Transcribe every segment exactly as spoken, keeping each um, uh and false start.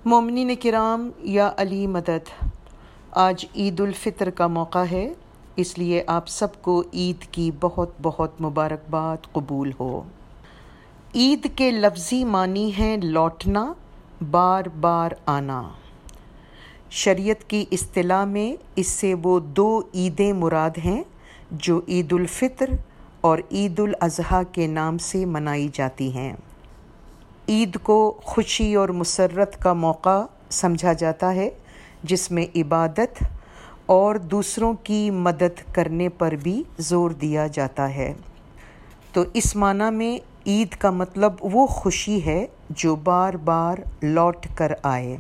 مومنین کرام یا علی مدد، آج عید الفطر کا موقع ہے، اس لیے آپ سب کو عید کی بہت بہت مبارکباد قبول ہو۔ عید کے لفظی معنی ہیں لوٹنا، بار بار آنا۔ شریعت کی اصطلاح میں اس سے وہ دو عیدیں مراد ہیں جو عید الفطر اور عید الاضحیٰ کے نام سے منائی جاتی ہیں۔ عید کو خوشی اور مسرت کا موقع سمجھا جاتا ہے، جس میں عبادت اور دوسروں کی مدد کرنے پر بھی زور دیا جاتا ہے۔ تو اس معنی میں عید کا مطلب وہ خوشی ہے جو بار بار لوٹ کر آئے۔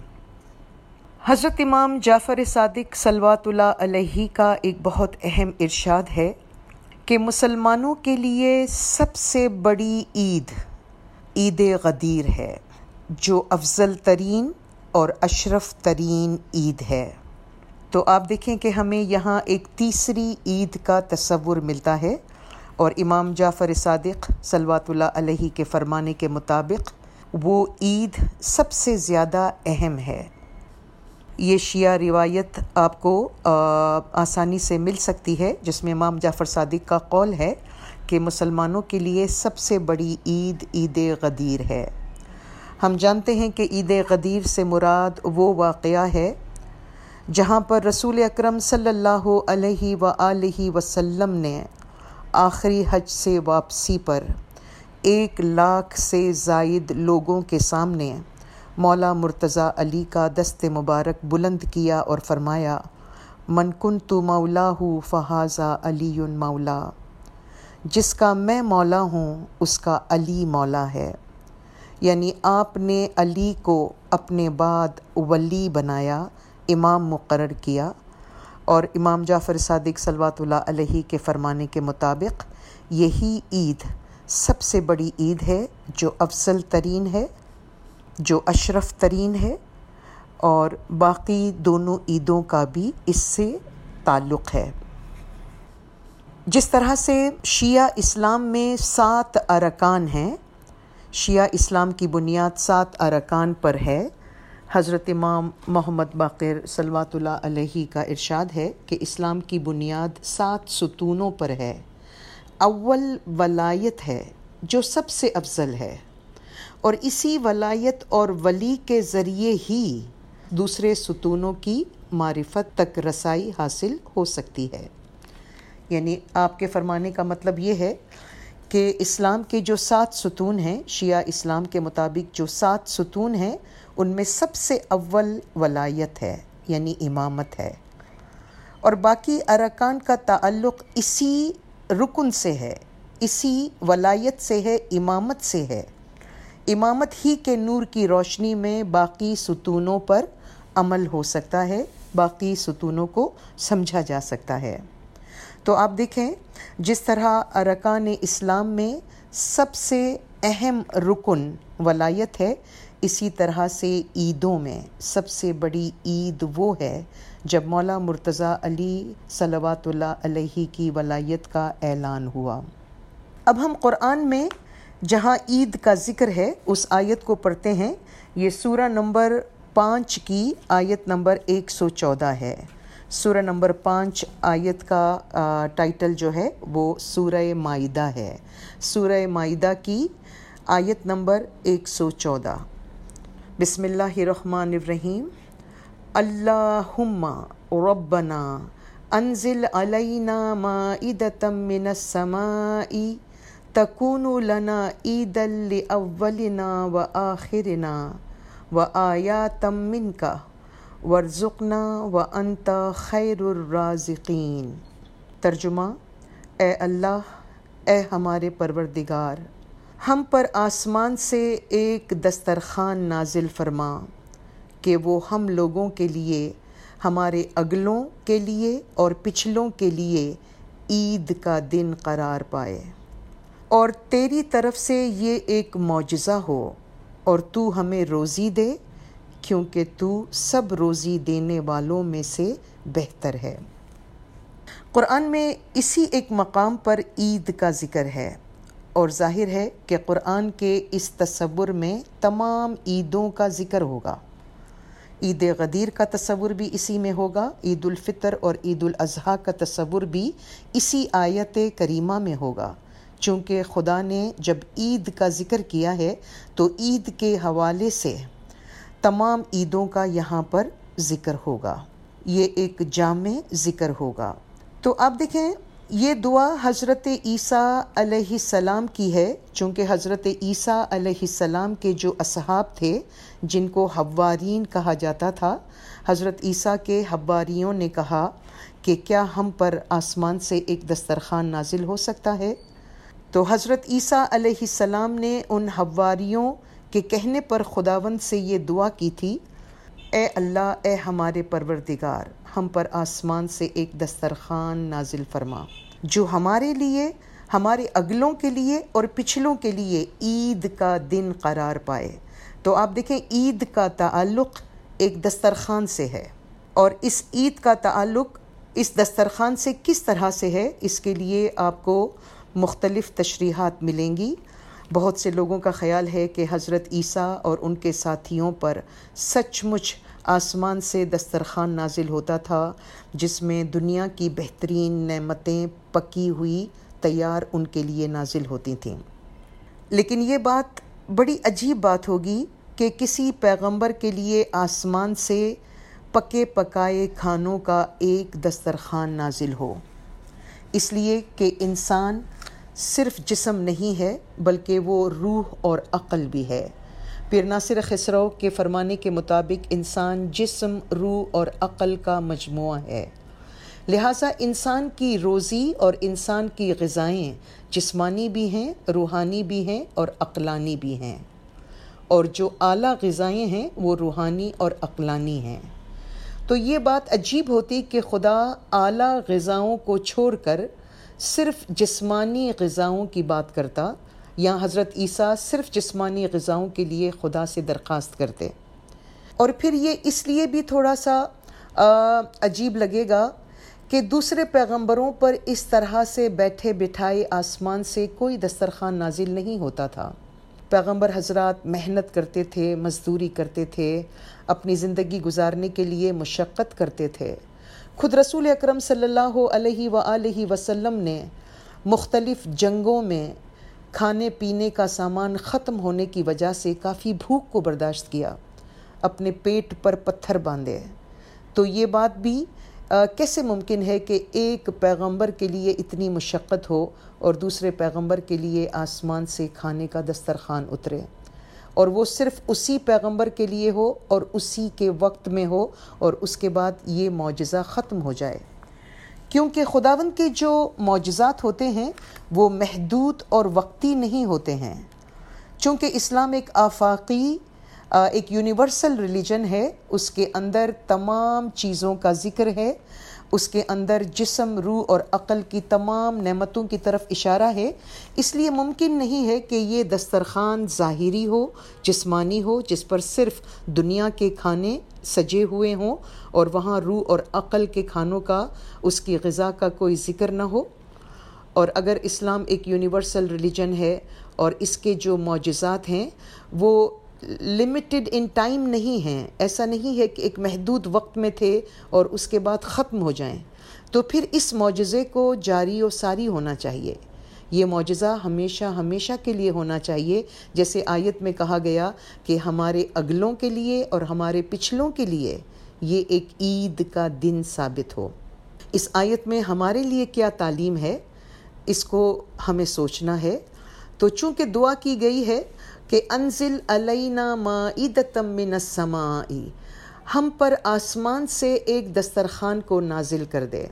حضرت امام جعفر صادق صلوات اللہ علیہ کا ایک بہت اہم ارشاد ہے کہ مسلمانوں کے لیے سب سے بڑی عید عید غدیر ہے، جو افضل ترین اور اشرف ترین عید ہے۔ تو آپ دیکھیں کہ ہمیں یہاں ایک تیسری عید کا تصور ملتا ہے، اور امام جعفر صادق صلوات اللہ علیہ کے فرمانے کے مطابق وہ عید سب سے زیادہ اہم ہے۔ یہ شیعہ روایت آپ کو آسانی سے مل سکتی ہے، جس میں امام جعفر صادق کا قول ہے کہ مسلمانوں کے لیے سب سے بڑی عید عید غدیر ہے۔ ہم جانتے ہیں کہ عید غدیر سے مراد وہ واقعہ ہے جہاں پر رسول اکرم صلی اللہ علیہ وآلہ وسلم نے آخری حج سے واپسی پر ایک لاکھ سے زائد لوگوں کے سامنے مولا مرتضیٰ علی کا دست مبارک بلند کیا اور فرمایا، من کنت مولاہ فہذا علی مولا، جس کا میں مولا ہوں اس کا علی مولا ہے۔ یعنی آپ نے علی کو اپنے بعد ولی بنایا، امام مقرر کیا، اور امام جعفر صادق صلوات اللہ علیہ کے فرمانے کے مطابق یہی عید سب سے بڑی عید ہے، جو افضل ترین ہے، جو اشرف ترین ہے، اور باقی دونوں عیدوں کا بھی اس سے تعلق ہے۔ جس طرح سے شیعہ اسلام میں سات ارکان ہیں، شیعہ اسلام کی بنیاد سات ارکان پر ہے۔ حضرت امام محمد باقر صلوات اللہ علیہ کا ارشاد ہے کہ اسلام کی بنیاد سات ستونوں پر ہے۔ اول ولایت ہے جو سب سے افضل ہے، اور اسی ولایت اور ولی کے ذریعے ہی دوسرے ستونوں کی معرفت تک رسائی حاصل ہو سکتی ہے۔ یعنی آپ کے فرمانے کا مطلب یہ ہے کہ اسلام کے جو سات ستون ہیں، شیعہ اسلام کے مطابق جو سات ستون ہیں، ان میں سب سے اول ولایت ہے، یعنی امامت ہے، اور باقی ارکان کا تعلق اسی رکن سے ہے، اسی ولایت سے ہے، امامت سے ہے۔ امامت ہی کے نور کی روشنی میں باقی ستونوں پر عمل ہو سکتا ہے، باقی ستونوں کو سمجھا جا سکتا ہے۔ تو آپ دیکھیں، جس طرح ارکان اسلام میں سب سے اہم رکن ولایت ہے، اسی طرح سے عیدوں میں سب سے بڑی عید وہ ہے جب مولا مرتضیٰ علی صلوات اللہ علیہ کی ولایت کا اعلان ہوا۔ اب ہم قرآن میں جہاں عید کا ذکر ہے اس آیت کو پڑھتے ہیں۔ یہ سورہ نمبر پانچ کی آیت نمبر ایک سو چودہ ہے۔ سورہ نمبر پانچ آیت کا ٹائٹل جو ہے وہ سورہ مائدہ ہے۔ سورہ مائدہ کی آیت نمبر ایک سو چودہ۔ بسم اللہ الرحمن الرحیم۔ اللہم ربنا انزل علینا مائدۃ من السماء تکون لنا عیدا لأولنا وآخرنا وآیاتا منک وارزقنا وانت خیر الرازقین۔ ترجمہ: اے اللہ، اے ہمارے پروردگار، ہم پر آسمان سے ایک دسترخوان نازل فرما کہ وہ ہم لوگوں کے لیے، ہمارے اگلوں کے لیے اور پچھلوں کے لیے عید کا دن قرار پائے، اور تیری طرف سے یہ ایک معجزہ ہو، اور تو ہمیں روزی دے، کیونکہ تو سب روزی دینے والوں میں سے بہتر ہے۔ قرآن میں اسی ایک مقام پر عید کا ذکر ہے، اور ظاہر ہے کہ قرآن کے اس تصور میں تمام عیدوں کا ذکر ہوگا۔ عید غدیر کا تصور بھی اسی میں ہوگا، عید الفطر اور عید الاضحیٰ کا تصور بھی اسی آیت کریمہ میں ہوگا، چونکہ خدا نے جب عید کا ذکر کیا ہے تو عید کے حوالے سے تمام عیدوں کا یہاں پر ذکر ہوگا، یہ ایک جامع ذکر ہوگا۔ تو آپ دیکھیں یہ دعا حضرت عیسیٰ علیہ السلام کی ہے، چونکہ حضرت عیسیٰ علیہ السلام کے جو اصحاب تھے جن کو حوارین کہا جاتا تھا، حضرت عیسیٰ کے حواریوں نے کہا کہ کیا ہم پر آسمان سے ایک دسترخوان نازل ہو سکتا ہے؟ تو حضرت عیسیٰ علیہ السلام نے ان حواریوں کے کہنے پر خداوند سے یہ دعا کی تھی، اے اللہ، اے ہمارے پروردگار، ہم پر آسمان سے ایک دسترخوان نازل فرما جو ہمارے لیے، ہمارے اگلوں کے لیے اور پچھلوں کے لیے عید کا دن قرار پائے۔ تو آپ دیکھیں عید کا تعلق ایک دسترخوان سے ہے، اور اس عید کا تعلق اس دسترخوان سے کس طرح سے ہے، اس کے لیے آپ کو مختلف تشریحات ملیں گی۔ بہت سے لوگوں کا خیال ہے کہ حضرت عیسیٰ اور ان کے ساتھیوں پر سچ مچ آسمان سے دسترخوان نازل ہوتا تھا جس میں دنیا کی بہترین نعمتیں پکی ہوئی تیار ان کے لیے نازل ہوتی تھیں۔ لیکن یہ بات بڑی عجیب بات ہوگی کہ کسی پیغمبر کے لیے آسمان سے پکے پکائے کھانوں کا ایک دسترخوان نازل ہو، اس لیے کہ انسان صرف جسم نہیں ہے بلکہ وہ روح اور عقل بھی ہے۔ پیر ناصر خسرو کے فرمانے کے مطابق انسان جسم، روح اور عقل کا مجموعہ ہے، لہٰذا انسان کی روزی اور انسان کی غذائیں جسمانی بھی ہیں، روحانی بھی ہیں اور عقلانی بھی ہیں، اور جو اعلیٰ غذائیں ہیں وہ روحانی اور عقلانی ہیں۔ تو یہ بات عجیب ہوتی کہ خدا اعلیٰ غذاؤں کو چھوڑ کر صرف جسمانی غذاؤں کی بات کرتا، یا حضرت عیسیٰ صرف جسمانی غذاؤں کے لیے خدا سے درخواست کرتے۔ اور پھر یہ اس لیے بھی تھوڑا سا عجیب لگے گا کہ دوسرے پیغمبروں پر اس طرح سے بیٹھے بٹھائے آسمان سے کوئی دسترخوان نازل نہیں ہوتا تھا۔ پیغمبر حضرات محنت کرتے تھے، مزدوری کرتے تھے، اپنی زندگی گزارنے کے لیے مشقت کرتے تھے۔ خود رسول اکرم صلی اللہ علیہ وآلہ وسلم نے مختلف جنگوں میں کھانے پینے کا سامان ختم ہونے کی وجہ سے کافی بھوک کو برداشت کیا، اپنے پیٹ پر پتھر باندھے۔ تو یہ بات بھی کیسے ممکن ہے کہ ایک پیغمبر کے لیے اتنی مشقت ہو اور دوسرے پیغمبر کے لیے آسمان سے کھانے کا دسترخوان اترے، اور وہ صرف اسی پیغمبر کے لیے ہو اور اسی کے وقت میں ہو، اور اس کے بعد یہ معجزہ ختم ہو جائے؟ کیونکہ خداوند کے جو معجزات ہوتے ہیں وہ محدود اور وقتی نہیں ہوتے ہیں، چونکہ اسلام ایک آفاقی، ایک یونیورسل ریلیجن ہے، اس کے اندر تمام چیزوں کا ذکر ہے، اس کے اندر جسم، روح اور عقل کی تمام نعمتوں کی طرف اشارہ ہے۔ اس لیے ممکن نہیں ہے کہ یہ دسترخوان ظاہری ہو، جسمانی ہو، جس پر صرف دنیا کے کھانے سجے ہوئے ہوں اور وہاں روح اور عقل کے کھانوں کا، اس کی غذا کا کوئی ذکر نہ ہو۔ اور اگر اسلام ایک یونیورسل ریلیجن ہے اور اس کے جو معجزات ہیں وہ لمیٹڈ ان ٹائم نہیں ہیں، ایسا نہیں ہے کہ ایک محدود وقت میں تھے اور اس کے بعد ختم ہو جائیں، تو پھر اس معجزے کو جاری و ساری ہونا چاہیے۔ یہ معجزہ ہمیشہ ہمیشہ کے لیے ہونا چاہیے، جیسے آیت میں کہا گیا کہ ہمارے اگلوں کے لیے اور ہمارے پچھلوں کے لیے یہ ایک عید کا دن ثابت ہو۔ اس آیت میں ہمارے لیے کیا تعلیم ہے، اس کو ہمیں سوچنا ہے۔ تو چونکہ دعا کی گئی ہے کہ انزل علینا مائدۃ من السماء، ہم پر آسمان سے ایک دسترخوان کو نازل کر دے۔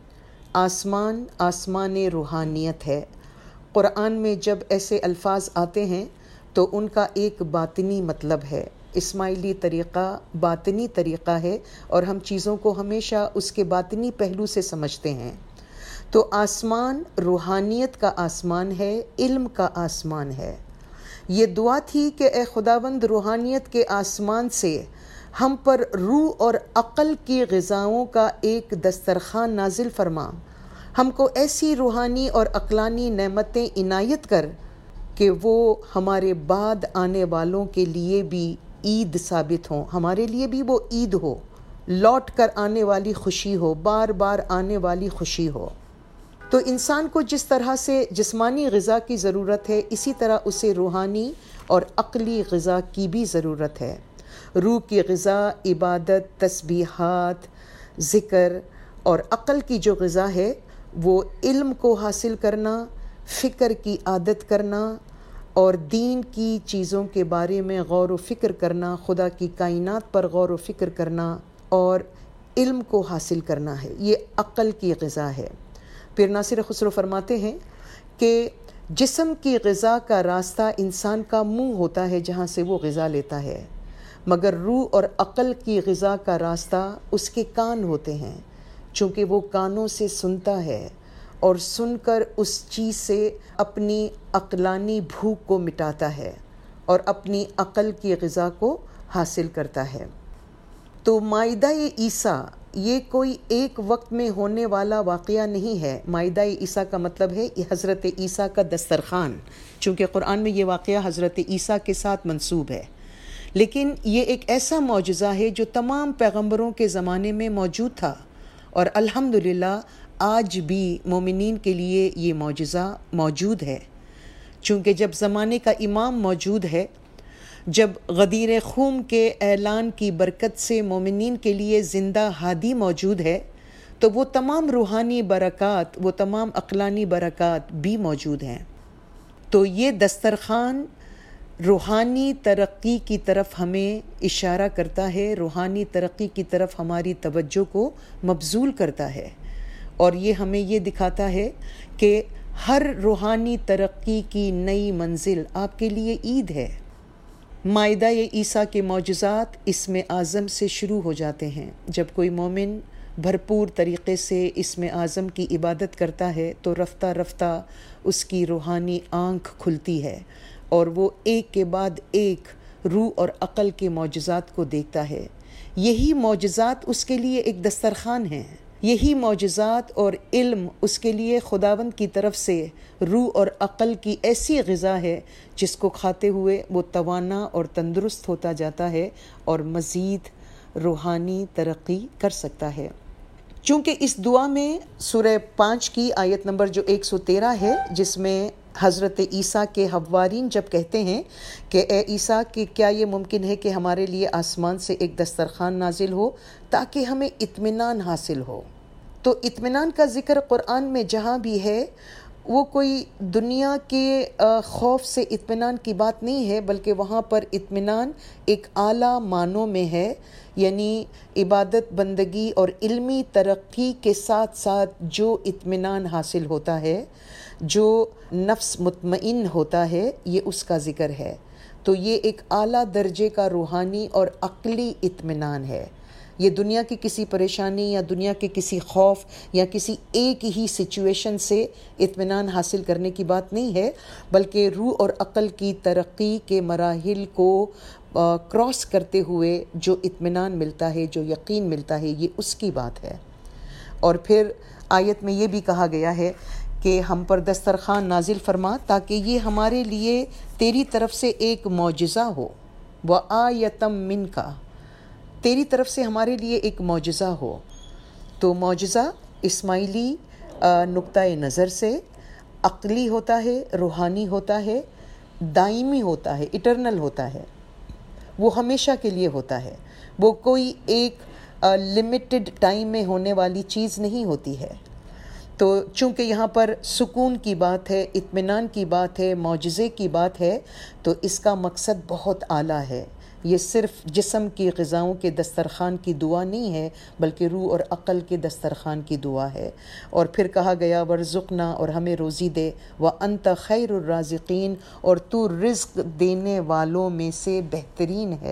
آسمان آسمان روحانیت ہے۔ قرآن میں جب ایسے الفاظ آتے ہیں تو ان کا ایک باطنی مطلب ہے، اسماعیلی طریقہ باطنی طریقہ ہے، اور ہم چیزوں کو ہمیشہ اس کے باطنی پہلو سے سمجھتے ہیں۔ تو آسمان روحانیت کا آسمان ہے، علم کا آسمان ہے۔ یہ دعا تھی کہ اے خداوند، روحانیت کے آسمان سے ہم پر روح اور عقل کی غذاؤں کا ایک دسترخوان نازل فرما، ہم کو ایسی روحانی اور عقلانی نعمتیں عنایت کر کہ وہ ہمارے بعد آنے والوں کے لیے بھی عید ثابت ہوں، ہمارے لیے بھی وہ عید ہو، لوٹ کر آنے والی خوشی ہو، بار بار آنے والی خوشی ہو۔ تو انسان کو جس طرح سے جسمانی غذا کی ضرورت ہے، اسی طرح اسے روحانی اور عقلی غذا کی بھی ضرورت ہے۔ روح کی غذا عبادت، تسبیحات، ذکر، اور عقل کی جو غذا ہے وہ علم کو حاصل کرنا، فکر کی عادت کرنا اور دین کی چیزوں کے بارے میں غور و فکر کرنا، خدا کی کائنات پر غور و فکر کرنا اور علم کو حاصل کرنا ہے، یہ عقل کی غذا ہے۔ پھر ناصر خسرو فرماتے ہیں کہ جسم کی غذا کا راستہ انسان کا منہ ہوتا ہے جہاں سے وہ غذا لیتا ہے، مگر روح اور عقل کی غذا کا راستہ اس کے کان ہوتے ہیں، چونکہ وہ کانوں سے سنتا ہے اور سن کر اس چیز سے اپنی عقلانی بھوک کو مٹاتا ہے اور اپنی عقل کی غذا کو حاصل کرتا ہے۔ تو مائدہ عیسیٰ یہ کوئی ایک وقت میں ہونے والا واقعہ نہیں ہے۔ مائدہ عیسیٰ کا مطلب ہے یہ حضرت عیسیٰ کا دسترخوان، چونکہ قرآن میں یہ واقعہ حضرت عیسیٰ کے ساتھ منسوب ہے، لیکن یہ ایک ایسا معجزہ ہے جو تمام پیغمبروں کے زمانے میں موجود تھا، اور الحمدللہ آج بھی مومنین کے لیے یہ معجزہ موجود ہے، چونکہ جب زمانے کا امام موجود ہے، جب غدیر خون کے اعلان کی برکت سے مومنین کے لیے زندہ ہادی موجود ہے، تو وہ تمام روحانی برکات، وہ تمام عقلانی برکات بھی موجود ہیں۔ تو یہ دسترخوان روحانی ترقی کی طرف ہمیں اشارہ کرتا ہے، روحانی ترقی کی طرف ہماری توجہ کو مبذول کرتا ہے، اور یہ ہمیں یہ دکھاتا ہے کہ ہر روحانی ترقی کی نئی منزل آپ کے لیے عید ہے۔ مائدہ عیسیٰ کے معجزات اسم اعظم سے شروع ہو جاتے ہیں۔ جب کوئی مومن بھرپور طریقے سے اسم اعظم کی عبادت کرتا ہے تو رفتہ رفتہ اس کی روحانی آنکھ کھلتی ہے اور وہ ایک کے بعد ایک روح اور عقل کے معجزات کو دیکھتا ہے۔ یہی معجزات اس کے لیے ایک دسترخوان ہیں، یہی معجزات اور علم اس کے لیے خداوند کی طرف سے روح اور عقل کی ایسی غذا ہے جس کو کھاتے ہوئے وہ توانا اور تندرست ہوتا جاتا ہے اور مزید روحانی ترقی کر سکتا ہے۔ چونکہ اس دعا میں سورہ پانچ کی آیت نمبر جو ایک سو تیرہ ہے، جس میں حضرت عیسیٰ کے حوارین جب کہتے ہیں کہ اے عیسیٰ کہ کیا یہ ممکن ہے کہ ہمارے لیے آسمان سے ایک دسترخوان نازل ہو تاکہ ہمیں اطمینان حاصل ہو، تو اطمینان کا ذکر قرآن میں جہاں بھی ہے وہ کوئی دنیا کے خوف سے اطمینان کی بات نہیں ہے، بلکہ وہاں پر اطمینان ایک اعلیٰ معنوں میں ہے، یعنی عبادت، بندگی اور علمی ترقی کے ساتھ ساتھ جو اطمینان حاصل ہوتا ہے، جو نفس مطمئن ہوتا ہے، یہ اس کا ذکر ہے۔ تو یہ ایک اعلیٰ درجے کا روحانی اور عقلی اطمینان ہے۔ یہ دنیا کی کسی پریشانی یا دنیا کے کسی خوف یا کسی ایک ہی سچویشن سے اطمینان حاصل کرنے کی بات نہیں ہے، بلکہ روح اور عقل کی ترقی کے مراحل کو کراس کرتے ہوئے جو اطمینان ملتا ہے، جو یقین ملتا ہے، یہ اس کی بات ہے۔ اور پھر آیت میں یہ بھی کہا گیا ہے کہ ہم پر دسترخوان نازل فرما تاکہ یہ ہمارے لیے تیری طرف سے ایک معجزہ ہو، وآیۃ منک، تیری طرف سے ہمارے لیے ایک معجزہ ہو۔ تو معجزہ اسماعیلی نقطۂ نظر سے عقلی ہوتا ہے، روحانی ہوتا ہے، دائمی ہوتا ہے، اٹرنل ہوتا ہے، وہ ہمیشہ کے لیے ہوتا ہے، وہ کوئی ایک لمیٹڈ ٹائم میں ہونے والی چیز نہیں ہوتی ہے۔ تو چونکہ یہاں پر سکون کی بات ہے، اطمینان کی بات ہے، معجزے کی بات ہے، تو اس کا مقصد بہت اعلیٰ ہے۔ یہ صرف جسم کی غذاؤں کے دسترخوان کی دعا نہیں ہے، بلکہ روح اور عقل کے دسترخوان کی دعا ہے۔ اور پھر کہا گیا ورزقنا، اور ہمیں روزی دے، وانت خیر الرازقین، اور تو رزق دینے والوں میں سے بہترین ہے۔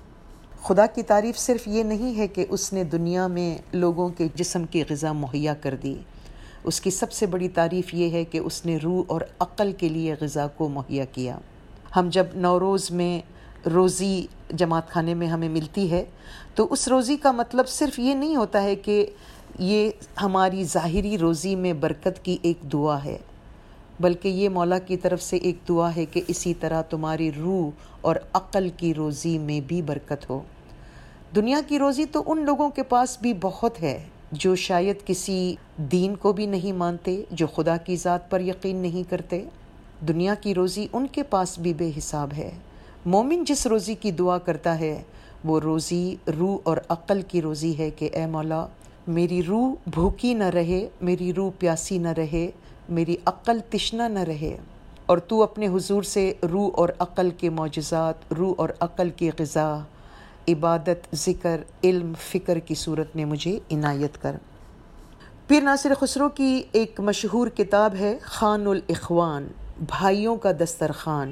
خدا کی تعریف صرف یہ نہیں ہے کہ اس نے دنیا میں لوگوں کے جسم کی غذا مہیا کر دی، اس کی سب سے بڑی تعریف یہ ہے کہ اس نے روح اور عقل کے لیے غذا کو مہیا کیا۔ ہم جب نوروز میں روزی جماعت خانے میں ہمیں ملتی ہے تو اس روزی کا مطلب صرف یہ نہیں ہوتا ہے کہ یہ ہماری ظاہری روزی میں برکت کی ایک دعا ہے، بلکہ یہ مولا کی طرف سے ایک دعا ہے کہ اسی طرح تمہاری روح اور عقل کی روزی میں بھی برکت ہو۔ دنیا کی روزی تو ان لوگوں کے پاس بھی بہت ہے جو شاید کسی دین کو بھی نہیں مانتے، جو خدا کی ذات پر یقین نہیں کرتے۔ دنیا کی روزی ان کے پاس بھی بے حساب ہے۔ مومن جس روزی کی دعا کرتا ہے وہ روزی روح اور عقل کی روزی ہے کہ اے مولا میری روح بھوکی نہ رہے، میری روح پیاسی نہ رہے، میری عقل تشنہ نہ رہے، اور تو اپنے حضور سے روح اور عقل کے معجزات، روح اور عقل کی غذا، عبادت، ذکر، علم، فکر کی صورت میں مجھے عنایت کر۔ پیر ناصر خسرو کی ایک مشہور کتاب ہے خوان الاخوان، بھائیوں کا دسترخوان۔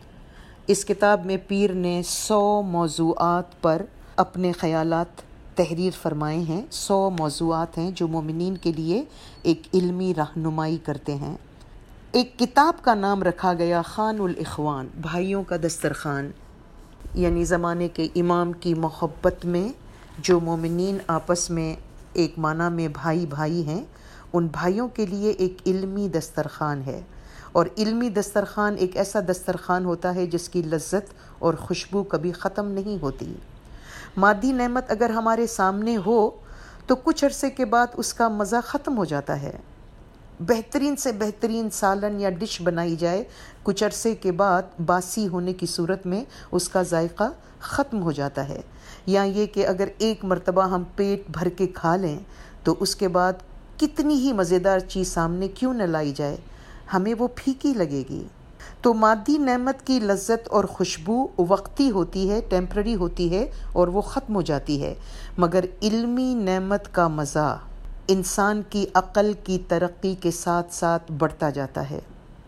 اس کتاب میں پیر نے سو موضوعات پر اپنے خیالات تحریر فرمائے ہیں۔ سو موضوعات ہیں جو مومنین کے لیے ایک علمی رہنمائی کرتے ہیں۔ ایک کتاب کا نام رکھا گیا خوان الاخوان، بھائیوں کا دسترخوان، یعنی زمانے کے امام کی محبت میں جو مومنین آپس میں ایک معنی میں بھائی بھائی ہیں، ان بھائیوں کے لیے ایک علمی دسترخوان ہے۔ اور علمی دسترخوان ایک ایسا دسترخوان ہوتا ہے جس کی لذت اور خوشبو کبھی ختم نہیں ہوتی۔ مادی نعمت اگر ہمارے سامنے ہو تو کچھ عرصے کے بعد اس کا مزہ ختم ہو جاتا ہے۔ بہترین سے بہترین سالن یا ڈش بنائی جائے، کچھ عرصے کے بعد باسی ہونے کی صورت میں اس کا ذائقہ ختم ہو جاتا ہے۔ یا یہ کہ اگر ایک مرتبہ ہم پیٹ بھر کے کھا لیں تو اس کے بعد کتنی ہی مزیدار چیز سامنے کیوں نہ لائی جائے، ہمیں وہ پھیکی لگے گی۔ تو مادی نعمت کی لذت اور خوشبو وقتی ہوتی ہے، ٹیمپرری ہوتی ہے اور وہ ختم ہو جاتی ہے، مگر علمی نعمت کا مزہ انسان کی عقل کی ترقی کے ساتھ ساتھ بڑھتا جاتا ہے۔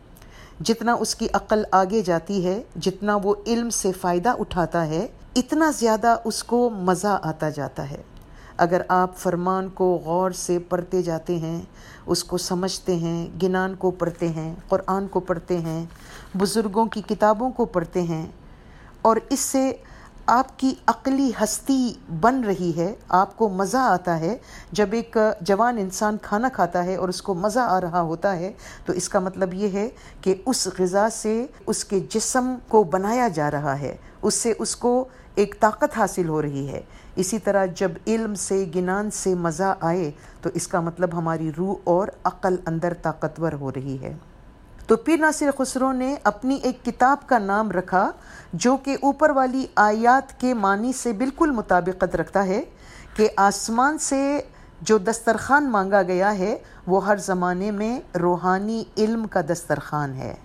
جتنا اس کی عقل آگے جاتی ہے، جتنا وہ علم سے فائدہ اٹھاتا ہے، اتنا زیادہ اس کو مزہ آتا جاتا ہے۔ اگر آپ فرمان کو غور سے پڑھتے جاتے ہیں، اس کو سمجھتے ہیں، گنان کو پڑھتے ہیں، قرآن کو پڑھتے ہیں، بزرگوں کی کتابوں کو پڑھتے ہیں، اور اس سے آپ کی عقلی ہستی بن رہی ہے، آپ کو مزہ آتا ہے۔ جب ایک جوان انسان کھانا کھاتا ہے اور اس کو مزہ آ رہا ہوتا ہے تو اس کا مطلب یہ ہے کہ اس غذا سے اس کے جسم کو بنایا جا رہا ہے، اس سے اس کو ایک طاقت حاصل ہو رہی ہے۔ اسی طرح جب علم سے، گنان سے مزہ آئے تو اس کا مطلب ہماری روح اور عقل اندر طاقتور ہو رہی ہے۔ تو پیر ناصر خسرو نے اپنی ایک کتاب کا نام رکھا جو کہ اوپر والی آیات کے معنی سے بالکل مطابقت رکھتا ہے کہ آسمان سے جو دسترخوان مانگا گیا ہے وہ ہر زمانے میں روحانی علم کا دسترخوان ہے،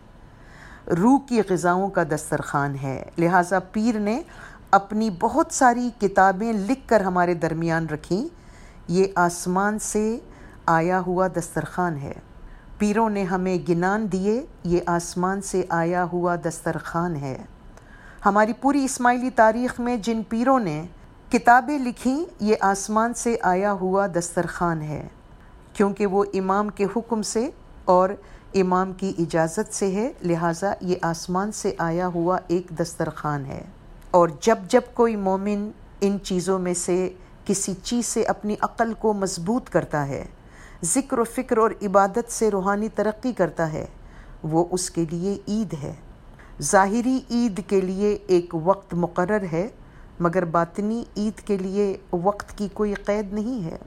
روح کی غذاؤں کا دسترخوان ہے۔ لہٰذا پیر نے اپنی بہت ساری کتابیں لکھ کر ہمارے درمیان رکھیں۔ یہ آسمان سے آیا ہوا دسترخوان ہے۔ پیروں نے ہمیں گنان دیے، یہ آسمان سے آیا ہوا دسترخوان ہے۔ ہماری پوری اسماعیلی تاریخ میں جن پیروں نے کتابیں لکھیں، یہ آسمان سے آیا ہوا دسترخوان ہے، کیونکہ وہ امام کے حکم سے اور امام کی اجازت سے ہے، لہٰذا یہ آسمان سے آیا ہوا ایک دسترخوان ہے۔ اور جب جب کوئی مومن ان چیزوں میں سے کسی چیز سے اپنی عقل کو مضبوط کرتا ہے، ذکر و فکر اور عبادت سے روحانی ترقی کرتا ہے، وہ اس کے لیے عید ہے۔ ظاہری عید کے لیے ایک وقت مقرر ہے، مگر باطنی عید کے لیے وقت کی کوئی قید نہیں ہے۔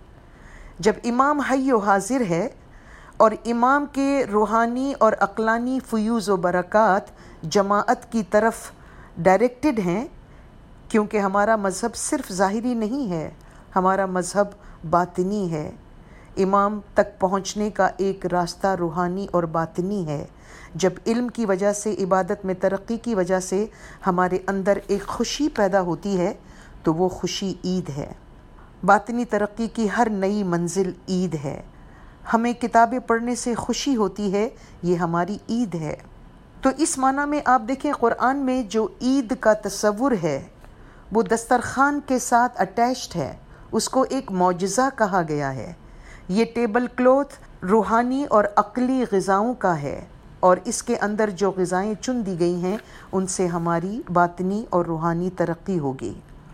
جب امام حی و حاضر ہے اور امام کے روحانی اور عقلانی فیوز و برکات جماعت کی طرف ڈائریکٹڈ ہیں، کیونکہ ہمارا مذہب صرف ظاہری نہیں ہے، ہمارا مذہب باطنی ہے۔ امام تک پہنچنے کا ایک راستہ روحانی اور باطنی ہے۔ جب علم کی وجہ سے، عبادت میں ترقی کی وجہ سے ہمارے اندر ایک خوشی پیدا ہوتی ہے تو وہ خوشی عید ہے۔ باطنی ترقی کی ہر نئی منزل عید ہے۔ ہمیں کتابیں پڑھنے سے خوشی ہوتی ہے، یہ ہماری عید ہے۔ تو اس معنی میں آپ دیکھیں قرآن میں جو عید کا تصور ہے وہ دسترخوان کے ساتھ اٹیچڈ ہے، اس کو ایک معجزہ کہا گیا ہے۔ یہ ٹیبل کلوتھ روحانی اور عقلی غذاؤں کا ہے، اور اس کے اندر جو غذائیں چن دی گئی ہیں ان سے ہماری باطنی اور روحانی ترقی ہوگی۔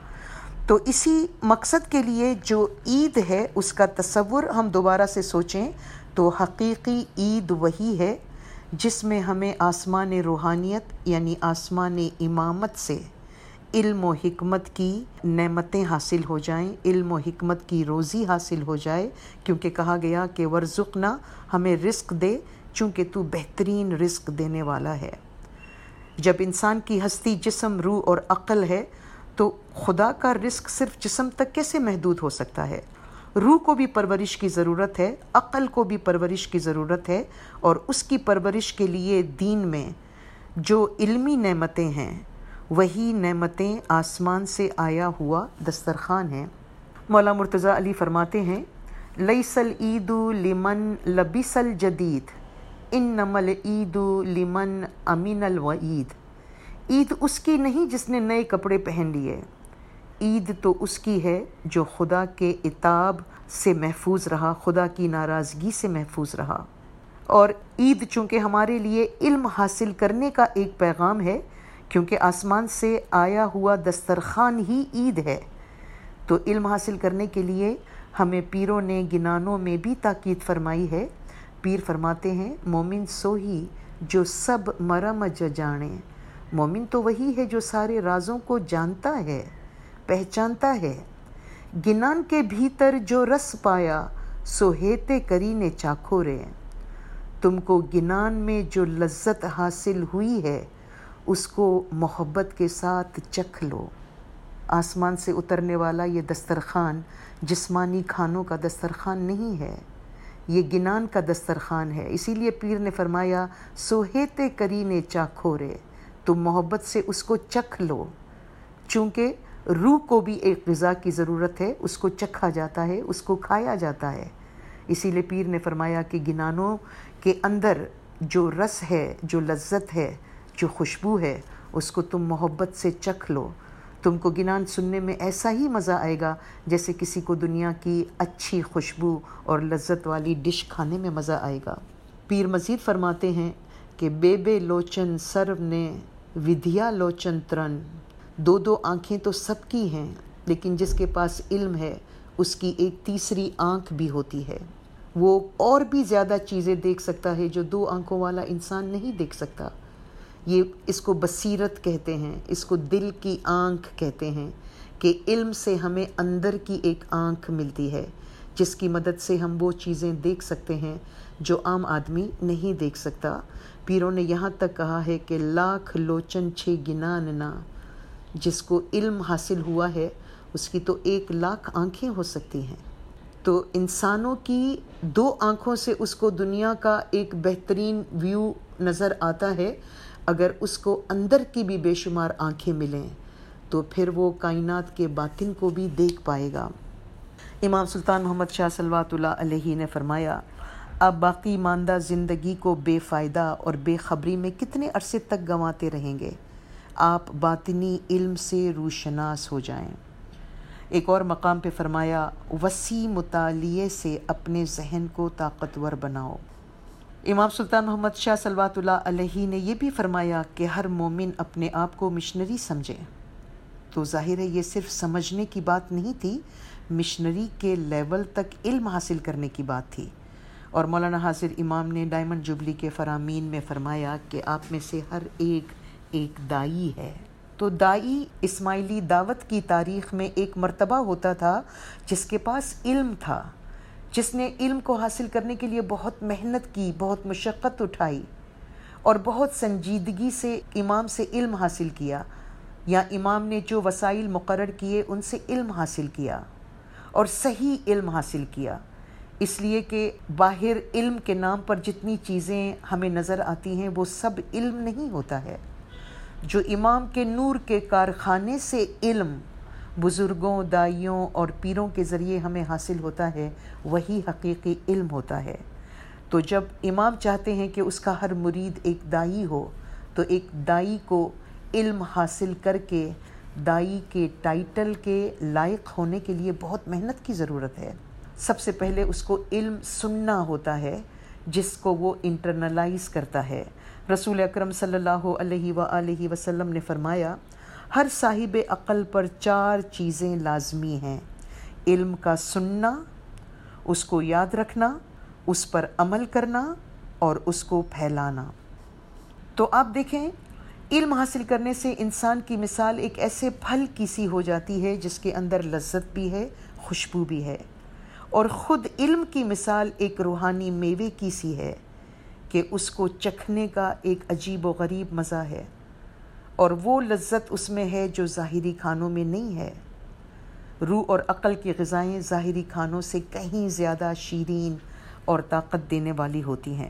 تو اسی مقصد کے لیے جو عید ہے اس کا تصور ہم دوبارہ سے سوچیں تو حقیقی عید وہی ہے جس میں ہمیں آسمان روحانیت یعنی آسمان امامت سے علم و حکمت کی نعمتیں حاصل ہو جائیں، علم و حکمت کی روزی حاصل ہو جائے، کیونکہ کہا گیا کہ ورزقنا، ہمیں رزق دے چونکہ تو بہترین رزق دینے والا ہے۔ جب انسان کی ہستی جسم، روح اور عقل ہے تو خدا کا رزق صرف جسم تک کیسے محدود ہو سکتا ہے؟ روح کو بھی پرورش کی ضرورت ہے، عقل کو بھی پرورش کی ضرورت ہے، اور اس کی پرورش کے لیے دین میں جو علمی نعمتیں ہیں وہی نعمتیں آسمان سے آیا ہوا دسترخوان ہیں۔ مولا مرتضیٰ علی فرماتے ہیں، لیس العید لمن لبس الجدید انما العید لمن امن الوعید۔ عید اس کی نہیں جس نے نئے کپڑے پہن لیے، عید تو اس کی ہے جو خدا کے عتاب سے محفوظ رہا، خدا کی ناراضگی سے محفوظ رہا۔ اور عید چونکہ ہمارے لیے علم حاصل کرنے کا ایک پیغام ہے، کیونکہ آسمان سے آیا ہوا دسترخوان ہی عید ہے، تو علم حاصل کرنے کے لیے ہمیں پیروں نے گنانوں میں بھی تاکید فرمائی ہے۔ پیر فرماتے ہیں، مومن سو ہی جو سب مرم جانے، مومن تو وہی ہے جو سارے رازوں کو جانتا ہے، پہچانتا ہے۔ گنان کے بھیتر جو رس پایا سو ہیتے کرینے چاکھورے، تم کو گنان میں جو لذت حاصل ہوئی ہے اس کو محبت کے ساتھ چکھ لو۔ آسمان سے اترنے والا یہ دسترخوان جسمانی کھانوں کا دسترخوان نہیں ہے، یہ گنان کا دسترخوان ہے۔ اسی لیے پیر نے فرمایا، سوہیتے کرینے چاکھورے، تم محبت سے اس کو چکھ لو، چونکہ روح کو بھی ایک غذا کی ضرورت ہے، اس کو چکھا جاتا ہے، اس کو کھایا جاتا ہے۔ اسی لیے پیر نے فرمایا کہ گنانوں کے اندر جو رس ہے، جو لذت ہے، جو خوشبو ہے، اس کو تم محبت سے چکھ لو۔ تم کو گنان سننے میں ایسا ہی مزہ آئے گا جیسے کسی کو دنیا کی اچھی خوشبو اور لذت والی ڈش کھانے میں مزہ آئے گا۔ پیر مزید فرماتے ہیں کہ بے بے لوچن سرو نے ودھیا لوچن ترن، دو دو آنکھیں تو سب کی ہیں، لیکن جس کے پاس علم ہے اس کی ایک تیسری آنکھ بھی ہوتی ہے، وہ اور بھی زیادہ چیزیں دیکھ سکتا ہے جو دو آنکھوں والا انسان نہیں دیکھ سکتا۔ یہ اس کو بصیرت کہتے ہیں، اس کو دل کی آنکھ کہتے ہیں، کہ علم سے ہمیں اندر کی ایک آنکھ ملتی ہے جس کی مدد سے ہم وہ چیزیں دیکھ سکتے ہیں جو عام آدمی نہیں دیکھ سکتا۔ پیروں نے یہاں تک کہا ہے کہ لاکھ لوچن چھ گنان نا، جس کو علم حاصل ہوا ہے اس کی تو ایک لاکھ آنکھیں ہو سکتی ہیں۔ تو انسانوں کی دو آنکھوں سے اس کو دنیا کا ایک بہترین ویو نظر آتا ہے، اگر اس کو اندر کی بھی بے شمار آنکھیں ملیں تو پھر وہ کائنات کے باطن کو بھی دیکھ پائے گا۔ امام سلطان محمد شاہ صلوات اللہ علیہ نے فرمایا، آپ باقی ماندہ زندگی کو بے فائدہ اور بے خبری میں کتنے عرصے تک گنواتے رہیں گے؟ آپ باطنی علم سے روشناس ہو جائیں۔ ایک اور مقام پہ فرمایا، وسیع مطالعے سے اپنے ذہن کو طاقتور بناؤ۔ امام سلطان محمد شاہ صلوات اللہ علیہ نے یہ بھی فرمایا کہ ہر مومن اپنے آپ کو مشنری سمجھے۔ تو ظاہر ہے یہ صرف سمجھنے کی بات نہیں تھی، مشنری کے لیول تک علم حاصل کرنے کی بات تھی۔ اور مولانا حاضر امام نے ڈائمنڈ جبلی کے فرامین میں فرمایا کہ آپ میں سے ہر ایک ایک دائی ہے۔ تو دائی اسماعیلی دعوت کی تاریخ میں ایک مرتبہ ہوتا تھا جس کے پاس علم تھا، جس نے علم کو حاصل کرنے کے لیے بہت محنت کی، بہت مشقت اٹھائی اور بہت سنجیدگی سے امام سے علم حاصل کیا، یا امام نے جو وسائل مقرر کیے ان سے علم حاصل کیا اور صحیح علم حاصل کیا۔ اس لیے کہ باہر علم کے نام پر جتنی چیزیں ہمیں نظر آتی ہیں وہ سب علم نہیں ہوتا ہے۔ جو امام کے نور کے کارخانے سے علم بزرگوں، دائیوں اور پیروں کے ذریعے ہمیں حاصل ہوتا ہے وہی حقیقی علم ہوتا ہے۔ تو جب امام چاہتے ہیں کہ اس کا ہر مرید ایک دائی ہو، تو ایک دائی کو علم حاصل کر کے دائی کے ٹائٹل کے لائق ہونے کے لیے بہت محنت کی ضرورت ہے۔ سب سے پہلے اس کو علم سننا ہوتا ہے جس کو وہ انٹرنلائز کرتا ہے۔ رسول اکرم صلی اللہ علیہ وآلہ وسلم نے فرمایا، ہر صاحب عقل پر چار چیزیں لازمی ہیں: علم کا سننا، اس کو یاد رکھنا، اس پر عمل کرنا اور اس کو پھیلانا۔ تو آپ دیکھیں، علم حاصل کرنے سے انسان کی مثال ایک ایسے پھل کی سی ہو جاتی ہے جس کے اندر لذت بھی ہے، خوشبو بھی ہے، اور خود علم کی مثال ایک روحانی میوے کی سی ہے کہ اس کو چکھنے کا ایک عجیب و غریب مزہ ہے، اور وہ لذت اس میں ہے جو ظاہری کھانوں میں نہیں ہے۔ روح اور عقل کی غذائیں ظاہری کھانوں سے کہیں زیادہ شیرین اور طاقت دینے والی ہوتی ہیں۔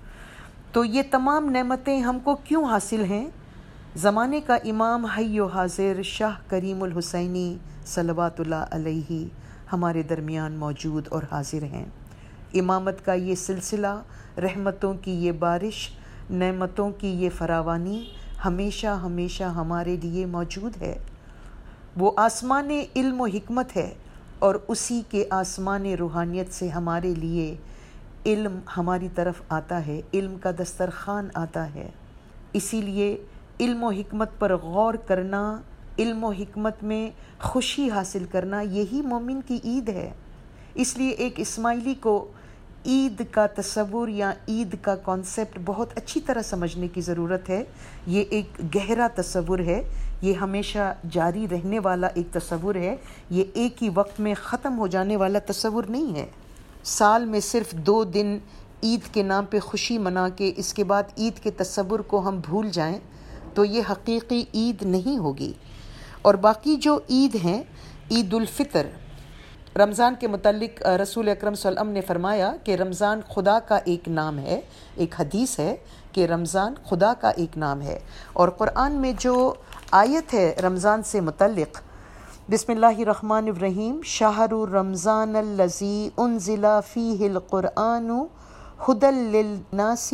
تو یہ تمام نعمتیں ہم کو کیوں حاصل ہیں؟ زمانے کا امام حی و حاضر شاہ کریم الحسینی صلوات اللہ علیہ ہمارے درمیان موجود اور حاضر ہیں۔ امامت کا یہ سلسلہ، رحمتوں کی یہ بارش، نعمتوں کی یہ فراوانی ہمیشہ ہمیشہ ہمارے لیے موجود ہے۔ وہ آسمان علم و حکمت ہے، اور اسی کے آسمان روحانیت سے ہمارے لیے علم ہماری طرف آتا ہے، علم کا دسترخوان آتا ہے۔ اسی لیے علم و حکمت پر غور کرنا، علم و حکمت میں خوشی حاصل کرنا، یہی مومن کی عید ہے۔ اس لیے ایک اسماعیلی کو عید کا تصور یا عید کا کانسیپٹ بہت اچھی طرح سمجھنے کی ضرورت ہے۔ یہ ایک گہرا تصور ہے، یہ ہمیشہ جاری رہنے والا ایک تصور ہے، یہ ایک ہی وقت میں ختم ہو جانے والا تصور نہیں ہے۔ سال میں صرف دو دن عید کے نام پہ خوشی منا کے اس کے بعد عید کے تصور کو ہم بھول جائیں تو یہ حقیقی عید نہیں ہوگی۔ اور باقی جو عید ہیں، عید الفطر، رمضان کے متعلق رسول اکرم صلی اللہ علیہ وسلم نے فرمایا کہ رمضان خدا کا ایک نام ہے، ایک حدیث ہے کہ رمضان خدا کا ایک نام ہے۔ اور قرآن میں جو آیت ہے رمضان سے متعلق، بسم اللہ الرحمن الرحیم، شہر رمضان الذی انزل فیہ القرآن ھدی للناس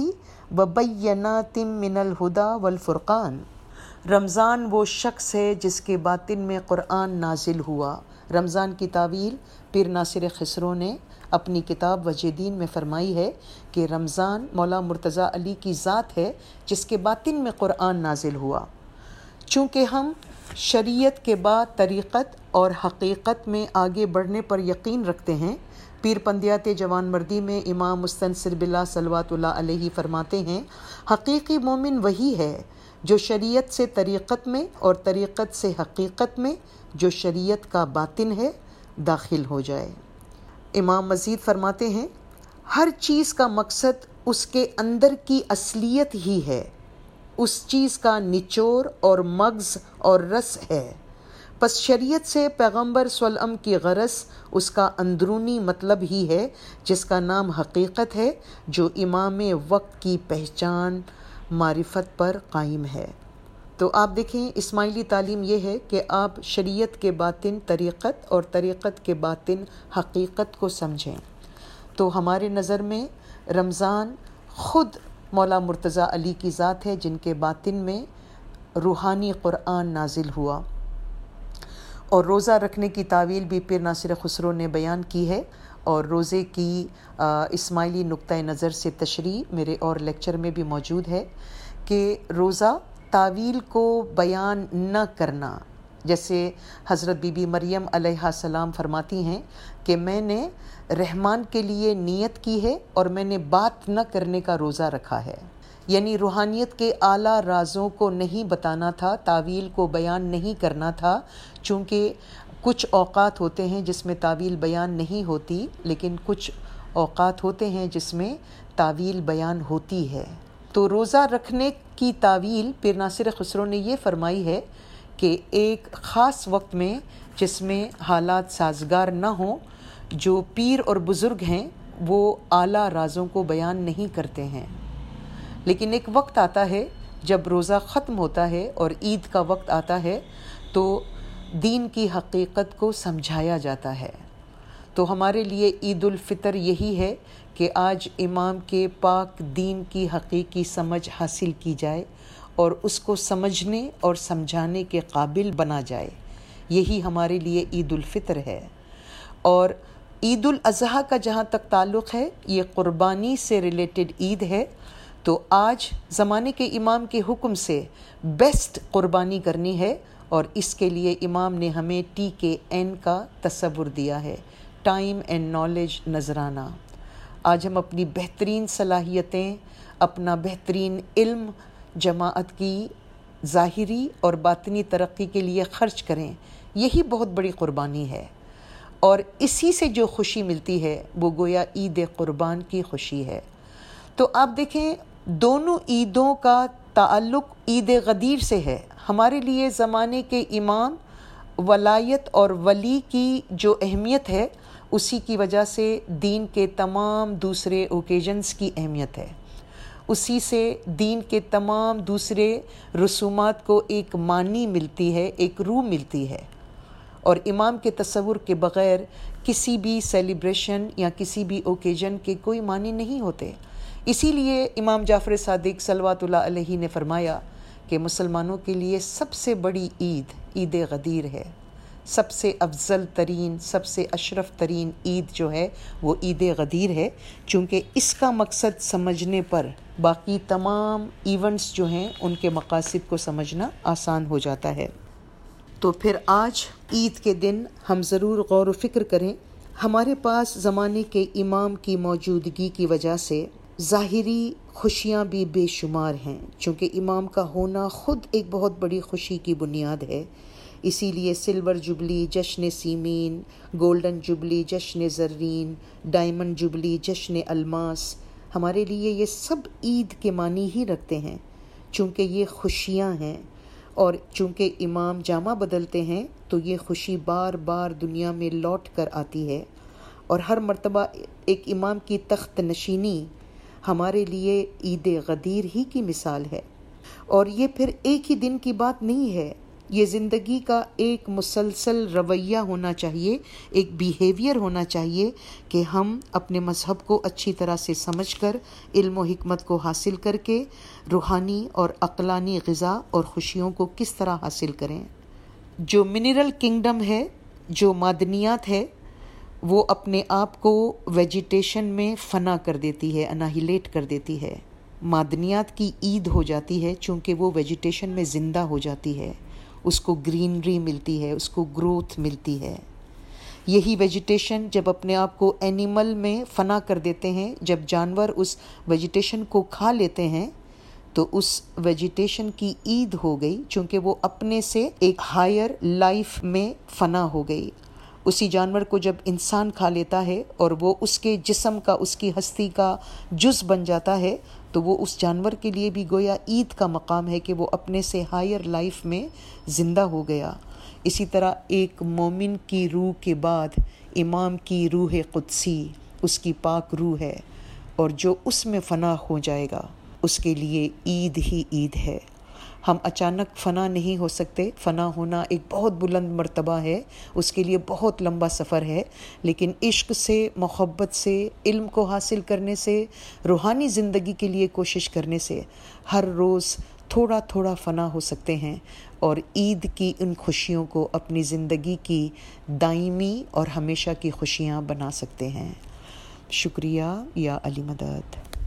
وبینات من الہدی والفرقان۔ رمضان وہ شخص ہے جس کے باطن میں قرآن نازل ہوا۔ رمضان کی تعویل پیر ناصر خسرو نے اپنی کتاب وجہ دین میں فرمائی ہے کہ رمضان مولا مرتضیٰ علی کی ذات ہے جس کے باطن میں قرآن نازل ہوا۔ چونکہ ہم شریعت کے بعد طریقت اور حقیقت میں آگے بڑھنے پر یقین رکھتے ہیں، پیر پندیات جوان مردی میں امام مستنصر باللہ صلوات اللہ علیہ فرماتے ہیں، حقیقی مومن وہی ہے جو شریعت سے طریقت میں اور طریقت سے حقیقت میں، جو شریعت کا باطن ہے، داخل ہو جائے۔ امام مزید فرماتے ہیں، ہر چیز کا مقصد اس کے اندر کی اصلیت ہی ہے، اس چیز کا نچوڑ اور مغز اور رس ہے۔ پس شریعت سے پیغمبر صلی اللہ علیہ وسلم کی غرض اس کا اندرونی مطلب ہی ہے جس کا نام حقیقت ہے، جو امام وقت کی پہچان معرفت پر قائم ہے۔ تو آپ دیکھیں، اسماعیلی تعلیم یہ ہے کہ آپ شریعت کے باطن طریقت اور طریقت کے باطن حقیقت کو سمجھیں۔ تو ہمارے نظر میں رمضان خود مولا مرتضیٰ علی کی ذات ہے جن کے باطن میں روحانی قرآن نازل ہوا۔ اور روزہ رکھنے کی تعویل بھی پیر ناصر خسرو نے بیان کی ہے، اور روزے کی اسماعیلی نقطۂ نظر سے تشریح میرے اور لیکچر میں بھی موجود ہے کہ روزہ تعویل کو بیان نہ کرنا، جیسے حضرت بی بی مریم علیہ السلام فرماتی ہیں کہ میں نے رحمان کے لیے نیت کی ہے اور میں نے بات نہ کرنے کا روزہ رکھا ہے، یعنی روحانیت کے اعلیٰ رازوں کو نہیں بتانا تھا، تعویل کو بیان نہیں کرنا تھا، چونکہ کچھ اوقات ہوتے ہیں جس میں تعویل بیان نہیں ہوتی، لیکن کچھ اوقات ہوتے ہیں جس میں تعویل بیان ہوتی ہے۔ تو روزہ رکھنے کی تعویل پیر ناصر خسرو نے یہ فرمائی ہے کہ ایک خاص وقت میں جس میں حالات سازگار نہ ہوں، جو پیر اور بزرگ ہیں وہ اعلیٰ رازوں کو بیان نہیں کرتے ہیں، لیکن ایک وقت آتا ہے جب روزہ ختم ہوتا ہے اور عید کا وقت آتا ہے تو دین کی حقیقت کو سمجھایا جاتا ہے۔ تو ہمارے لیے عید الفطر یہی ہے کہ آج امام کے پاک دین کی حقیقی سمجھ حاصل کی جائے اور اس کو سمجھنے اور سمجھانے کے قابل بنا جائے، یہی ہمارے لیے عید الفطر ہے۔ اور عید الاضحیٰ کا جہاں تک تعلق ہے، یہ قربانی سے ریلیٹڈ عید ہے، تو آج زمانے کے امام کے حکم سے بیسٹ قربانی کرنی ہے، اور اس کے لیے امام نے ہمیں ٹی کے این کا تصور دیا ہے، ٹائم اینڈ نالج نذرانہ۔ آج ہم اپنی بہترین صلاحیتیں، اپنا بہترین علم جماعت کی ظاہری اور باطنی ترقی کے لیے خرچ کریں، یہی بہت بڑی قربانی ہے، اور اسی سے جو خوشی ملتی ہے وہ گویا عید قربان کی خوشی ہے۔ تو آپ دیکھیں دونوں عیدوں کا تعلق عید غدیر سے ہے۔ ہمارے لیے زمانے کے امام، ولایت اور ولی کی جو اہمیت ہے اسی کی وجہ سے دین کے تمام دوسرے اوکیجنز کی اہمیت ہے، اسی سے دین کے تمام دوسرے رسومات کو ایک معنی ملتی ہے، ایک روح ملتی ہے، اور امام کے تصور کے بغیر کسی بھی سیلیبریشن یا کسی بھی اوکیجن کے کوئی معنی نہیں ہوتے۔ اسی لیے امام جعفر صادق صلوات اللہ علیہ نے فرمایا کہ مسلمانوں کے لیے سب سے بڑی عید عید غدیر ہے، سب سے افضل ترین، سب سے اشرف ترین عید جو ہے وہ عید غدیر ہے، چونکہ اس کا مقصد سمجھنے پر باقی تمام ایونٹس جو ہیں ان کے مقاصد کو سمجھنا آسان ہو جاتا ہے۔ تو پھر آج عید کے دن ہم ضرور غور و فکر کریں۔ ہمارے پاس زمانے کے امام کی موجودگی کی وجہ سے ظاہری خوشیاں بھی بے شمار ہیں، چونکہ امام کا ہونا خود ایک بہت بڑی خوشی کی بنیاد ہے۔ اسی لیے سلور جبلی جشن سیمین، گولڈن جبلی جشن زرین، ڈائمنڈ جبلی جشن الماس، ہمارے لیے یہ سب عید کے معنی ہی رکھتے ہیں، چونکہ یہ خوشیاں ہیں، اور چونکہ امام جامہ بدلتے ہیں تو یہ خوشی بار بار دنیا میں لوٹ کر آتی ہے، اور ہر مرتبہ ایک امام کی تخت نشینی ہمارے لیے عید غدیر ہی کی مثال ہے۔ اور یہ پھر ایک ہی دن کی بات نہیں ہے، یہ زندگی کا ایک مسلسل رویہ ہونا چاہیے، ایک بیہیویئر ہونا چاہیے کہ ہم اپنے مذہب کو اچھی طرح سے سمجھ کر، علم و حکمت کو حاصل کر کے روحانی اور عقلانی غذا اور خوشیوں کو کس طرح حاصل کریں۔ جو منرل کنگڈم ہے، جو معدنیات ہے، وہ اپنے آپ کو ویجیٹیشن میں فنا کر دیتی ہے، اناہیلیٹ کر دیتی ہے۔ معدنیات کی عید ہو جاتی ہے چونکہ وہ ویجیٹیشن میں زندہ ہو جاتی ہے، اس کو گرینری ملتی ہے، اس کو گروتھ ملتی ہے۔ یہی ویجیٹیشن جب اپنے آپ کو اینیمل میں فنا کر دیتے ہیں، جب جانور اس ویجیٹیشن کو کھا لیتے ہیں تو اس ویجیٹیشن کی عید ہو گئی، چونکہ وہ اپنے سے ایک ہائر لائف میں فنا ہو گئی۔ اسی جانور کو جب انسان کھا لیتا ہے اور وہ اس کے جسم کا، اس کی ہستی کا جز بن جاتا ہے، تو وہ اس جانور کے لیے بھی گویا عید کا مقام ہے کہ وہ اپنے سے ہائر لائف میں زندہ ہو گیا۔ اسی طرح ایک مومن کی روح کے بعد امام کی روح قدسی اس کی پاک روح ہے، اور جو اس میں فنا ہو جائے گا اس کے لیے عید ہی عید ہے۔ ہم اچانک فنا نہیں ہو سکتے، فنا ہونا ایک بہت بلند مرتبہ ہے، اس کے لیے بہت لمبا سفر ہے، لیکن عشق سے، محبت سے، علم کو حاصل کرنے سے، روحانی زندگی کے لیے کوشش کرنے سے ہر روز تھوڑا تھوڑا فنا ہو سکتے ہیں، اور عید کی ان خوشیوں کو اپنی زندگی کی دائمی اور ہمیشہ کی خوشیاں بنا سکتے ہیں۔ شکریہ، یا علی مدد۔